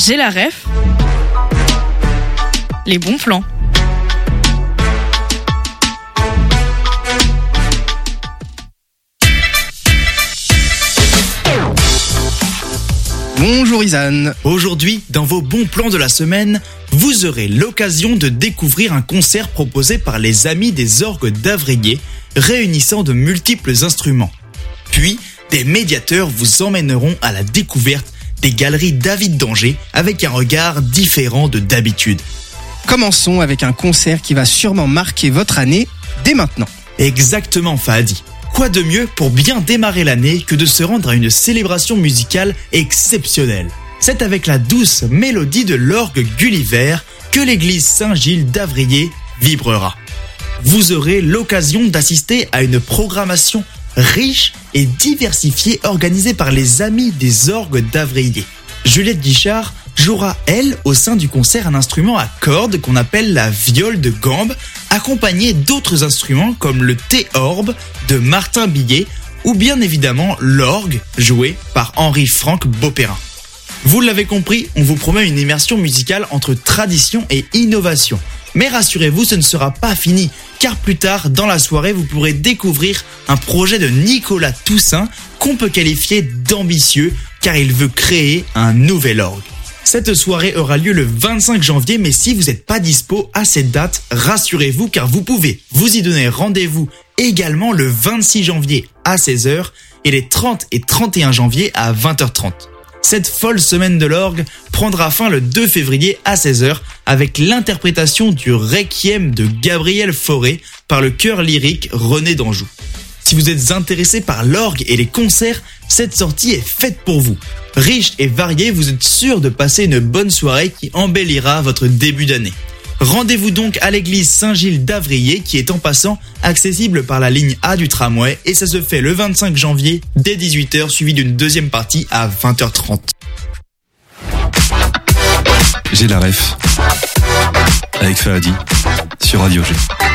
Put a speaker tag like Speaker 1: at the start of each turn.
Speaker 1: J'ai la ref. Les bons plans.
Speaker 2: Bonjour Isan.
Speaker 3: Aujourd'hui, dans vos bons plans de la semaine, vous aurez l'occasion de découvrir un concert proposé par les Amis des Orgues d'Avrier, réunissant de multiples instruments. Puis, des médiateurs vous emmèneront à la découverte des galeries David d'Angers avec un regard différent de d'habitude.
Speaker 2: Commençons avec un concert qui va sûrement marquer votre année dès maintenant.
Speaker 3: Exactement, Fahadi. Quoi de mieux pour bien démarrer l'année que de se rendre à une célébration musicale exceptionnelle. C'est avec la douce mélodie de l'orgue Gulliver que l'église Saint-Gilles d'Avrier vibrera. Vous aurez l'occasion d'assister à une programmation riche et diversifiée organisée par les Amis des Orgues d'Avrier. Juliette Guichard jouera, elle, au sein du concert un instrument à cordes qu'on appelle la viole de gambe, accompagné d'autres instruments comme le théorbe de Martin Billet ou bien évidemment l'orgue joué par Henri-Franck Beauperrin. Vous l'avez compris, on vous promet une immersion musicale entre tradition et innovation. Mais rassurez-vous, ce ne sera pas fini, car plus tard dans la soirée, vous pourrez découvrir un projet de Nicolas Toussaint qu'on peut qualifier d'ambitieux, car il veut créer un nouvel orgue. Cette soirée aura lieu le 25 janvier, mais si vous n'êtes pas dispo à cette date, rassurez-vous car vous pouvez vous y donner rendez-vous également le 26 janvier à 16h et les 30 et 31 janvier à 20h30. Cette folle semaine de l'orgue prendra fin le 2 février à 16h avec l'interprétation du Requiem de Gabriel Fauré par le chœur lyrique René d'Anjou. Si vous êtes intéressé par l'orgue et les concerts, cette sortie est faite pour vous. Riche et variée, vous êtes sûr de passer une bonne soirée qui embellira votre début d'année. Rendez-vous donc à l'église Saint-Gilles d'Avrier qui est en passant accessible par la ligne A du tramway et ça se fait le 25 janvier dès 18h suivi d'une deuxième partie à 20h30.
Speaker 4: J'ai la ref avec Fahadi sur Radio G.